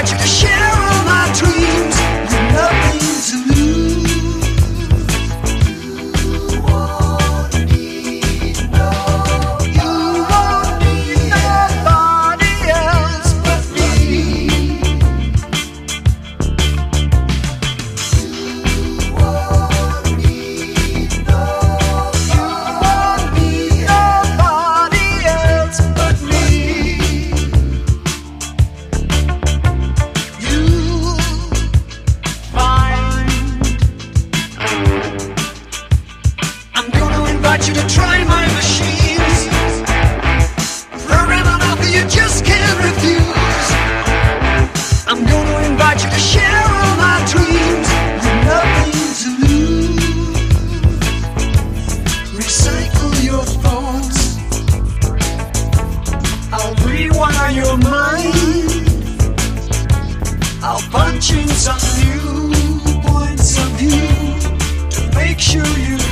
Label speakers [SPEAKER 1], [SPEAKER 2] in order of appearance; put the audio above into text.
[SPEAKER 1] invite you to share all my dreams. You've nothing to lose. You won't need nobody else but me. You won't need nobody else but me. I'm gonna invite you to try my machines. Program an offer you just can't refuse. I'm gonna invite you to share all my dreams. You've nothing to lose. Recycle your thoughts. I'll rewire your mind. I'll punch in some new points of view to make sure you